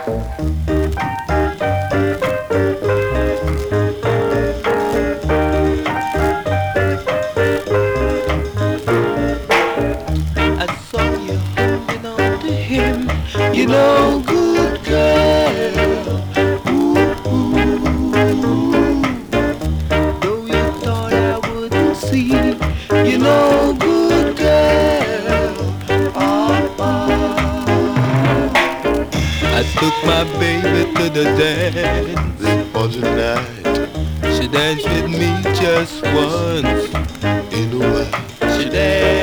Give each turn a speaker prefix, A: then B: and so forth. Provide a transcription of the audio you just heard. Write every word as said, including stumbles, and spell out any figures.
A: I saw you holding on to him, you know, good girl. Ooh, ooh. Though you thought I wouldn't see, you know, good girl. Ah, ah. I took my baby to the dance.
B: It was a night
A: She danced with me just once.
B: in a way.
A: She danced